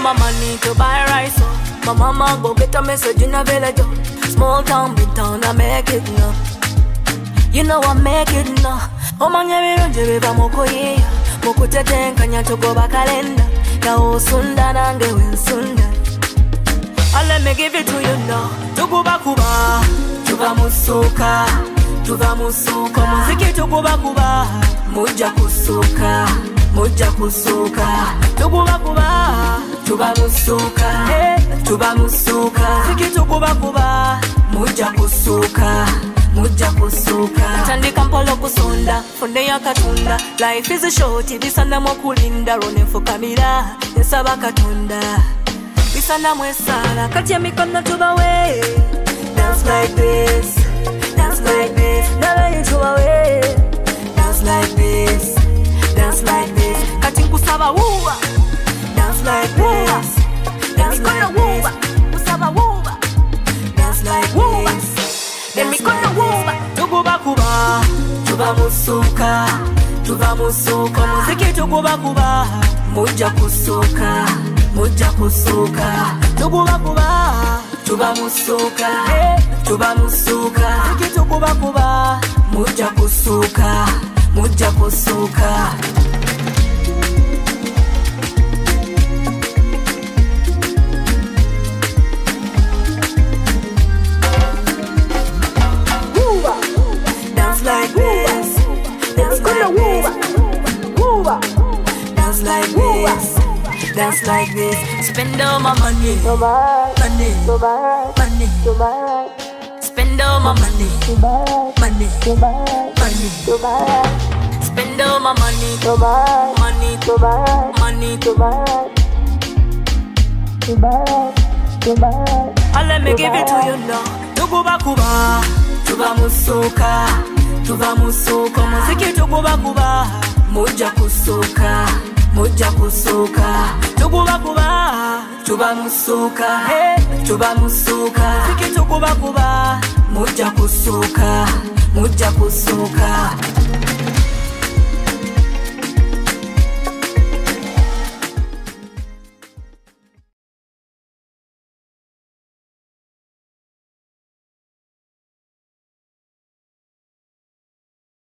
my money to buy rice. My mama go get a message in a village. Small town, big town, I make it now. You know I make it now. Oh man, you don't give a moko ye. Moko tete kanya to go back calendar. Ya o sunda nange win sunda. Let me give it to you now. Tukuba kuba, tuba musuka, tuba musuka. Muziki tukuba kuba, muja kusuka, muja kusuka. Tukuba kuba, tuba musuka, tuba musuka. Muziki tukuba kuba, muja kusuka, muja kusuka. Tandika mpolo kusonda, funde ya katunda. Life is a short, bisanda mokulinda. Rone fukamira, yesaba katunda. Bisanda mwesala, kati ya mikono tubawe. Dance like this, dance like this. Never you tubawe. Dance like this, dance like this. Kati kusaba wuba. Dance like this, dance like this. Kusaba wuba. Dance like this, dance like this. Tukuba kuba, tuba musuka, tuba musuka. Muziki tukuba kuba, muja kusuka, muja kusuka. Tukuba kuba, tuba musuka, tuba musuka. Muziki tukuba kuba, muja kusuka, muja kusuka. Dance like this, dance like this. Dance like this, dance like this. Spend all my money, money, money. Spend all my money, money, money. Spend all my money, money. Let me give it to you now. Tukuba kuba, tuba musuka, tuba musuka. Muziki tukuba kuba, muja kusuka, muja kusuka. Tukuba kuba, tuba musuka, tuba musuka. Muziki tukuba kuba, muja kusuka, muja kusuka.